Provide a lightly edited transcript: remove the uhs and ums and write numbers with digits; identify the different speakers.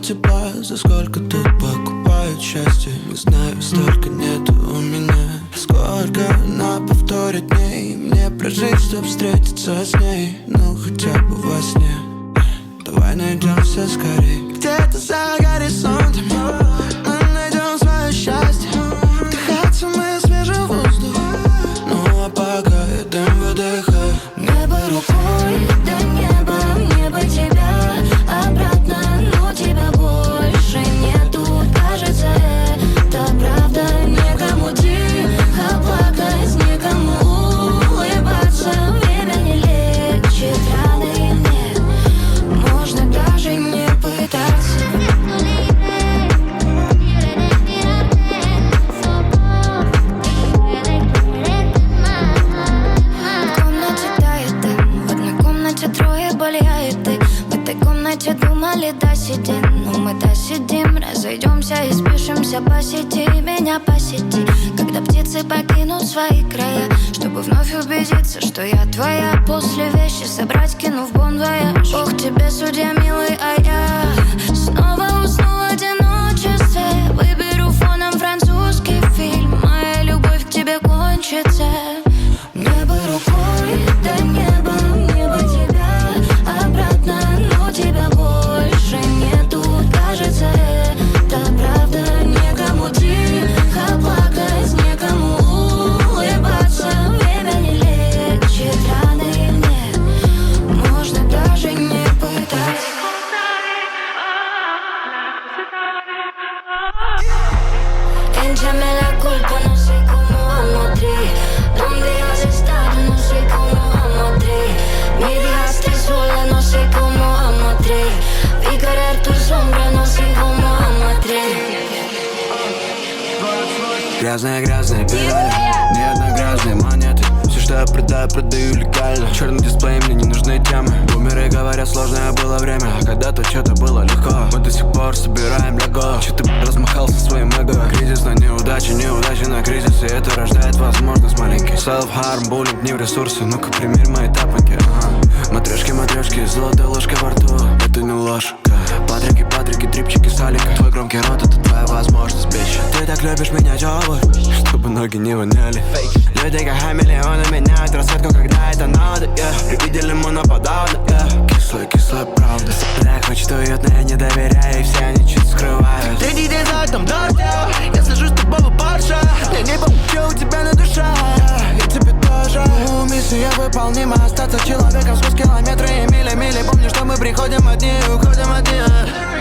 Speaker 1: тепла, за сколько тут покупают счастье. Не знаю, столько нету у меня. Сколько она повторит дней мне прожить, чтоб встретиться с ней. Ну хотя бы во сне. Давай найдемся скорей. Где-то за горизонтом мы найдем свое счастье. Вдыхать самый свежий воздух. Ну а пока я дым выдыхаю.
Speaker 2: Небо рукой, до неба, небо тебя обратно, но тебя больше нету. Кажется, это правда. Некому тихо плакать, некому улыбаться. Время не лечит раны, нет, можно даже не пытаться. В комнате тает дым, в одной комнате трое болеет ты. В этой комнате думали досидим, но мы досидим. Разойдемся и спишемся по сети, меня посети. Когда птицы покинут свои края, чтобы вновь убедиться, что я твоя. После вещи собрать, кину в бон-вояж. Бог тебе судья, милый, а я снова усну в одиночестве. Выберу фоном французский фильм. Моя любовь к тебе кончится. Небо рукой, до неба, небо тебя обратно, но тебя больше нету. Кажется, это правда. Некому тихо плакать, некому улыбаться. Время не лечит раны, нет, можно даже не пытаться. Échame la culpa, no sé cómo vamos a tri. ¿Dónde has estado? No sé cómo vamos a tri. Me dejaste sola, no sé cómo vamos a tri. Vi caer tu sombra, no sé cómo vamos a tri.
Speaker 1: Грязные педали, ни одной грязной монеты. Все, что я продаю, продаю легально. Черный дисплей, мне не нужны темы. Бумеры говорят, сложное было время, а когда-то что-то было легко. Мы до сих пор собираем лего. Че ты размахался своим эго? Кризис на неудаче, неудача на кризисе. Это рождает возможность маленький. Self-harm, буллинг, не в ресурсе. Ну-ка, примерь мои тапоньки. Матрешки, матрешки, золотая ложка во рту. Это не ложка. Патрики, патрики, трипчики, салика. Твой громкий рот, это твоя возможность, бич. Ты так любишь меня, тёплый, чтобы ноги не воняли. Люди как хамелеоны меняют расцветку, когда это надо, yeah. При виде лимона подавно, yeah. Кислая, кислая правда. Так хочет уютно, я не доверяю, и все они чуть скрывают. Ты день за окном дождь, я сажусь с тобой в Порше. Я не помню, что у тебя на душе, и тебе тоже. Миссия выполнима, остаться человеком сквозь километры и мили. Помню, что мы приходим одни и уходим одни.